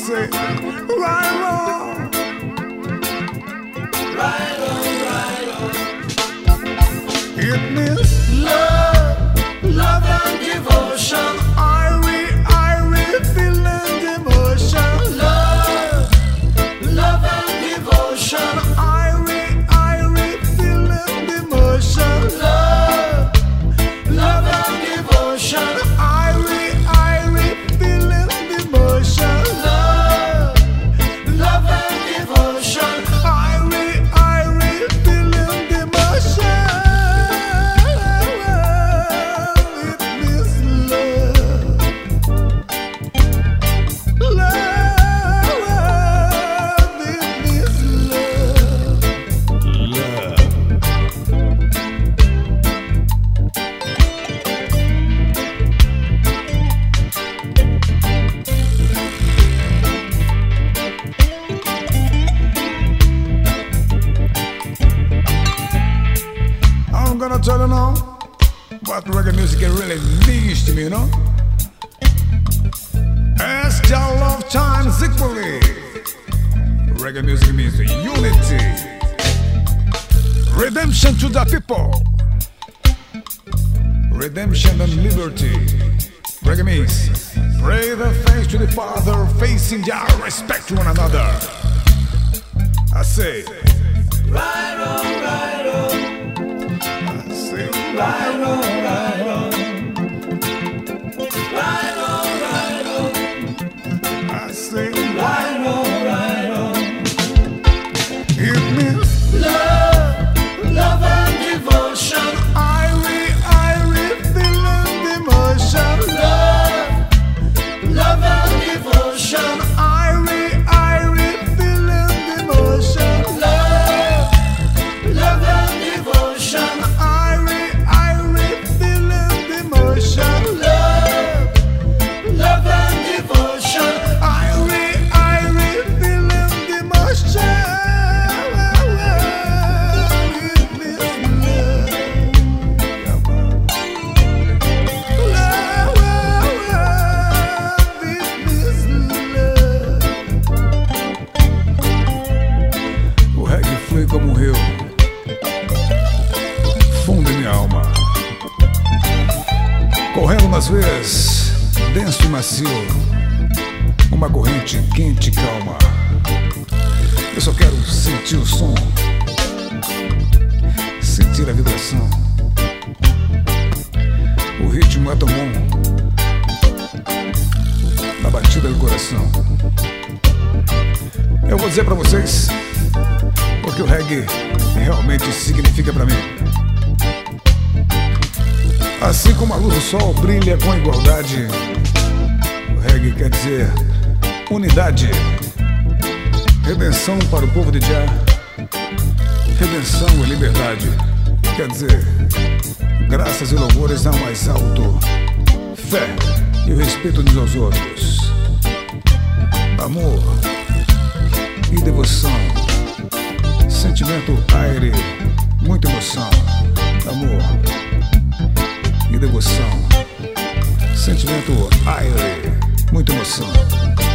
say, right on, right on, right on. It means Love and devotion. I feeling the emotion. Love and devotion. I feeling the emotion. Love and devotion. I feeling the emotion. Love and devotion. I feeling the emotion. It means love. Love, it means love. Love. I'm gonna tell you now what reggae music really means to me, you know? As your love times equally, reggae music means unity, redemption to the people, redemption and liberty. Reggae means pray the face to the Father, facing Jah, respect to one another. I say, Right on, right on. I say, Right on, right on. Right on, right on. I say, Right on, right on. it means Love and devotion. I feeling the emotion. Love and devotion. I feeling the emotion. Love and devotion. I feeling the emotion. Love and devotion. I feeling the emotion. O reggae flui como um rio, fundo em minha alma, correndo nas veias, denso e macio, uma corrente quente e calma. Eu só quero sentir o som, sentir a vibração. O ritmo é tão bom na batida do coração. Eu vou dizer pra vocês o que o reggae realmente significa pra mim. Assim como a luz do sol brilha com igualdade, o reggae quer dizer unidade, redenção para o povo de Jah, redenção e liberdade. Quer dizer, graças e louvores ao mais alto, fé e o respeito uns aos outros, amor e devoção, sentimento aire, muita emoção, amor e devoção, sentimento aire, muita emoção.